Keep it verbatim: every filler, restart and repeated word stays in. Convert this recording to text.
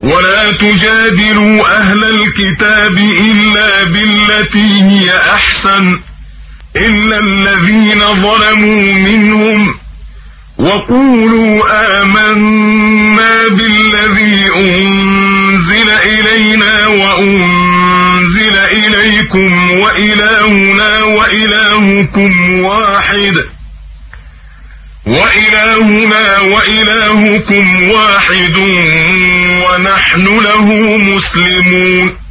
ولا تجادلوا أهل الكتاب إلا بالتي هي أحسن إلا الذين ظلموا منهم وقولوا آمنا بالذي أنزل إلينا وأنزل إليكم وإلهنا وإلهكم واحد وإلهنا وإلهكم واحد ونحن له مسلمون.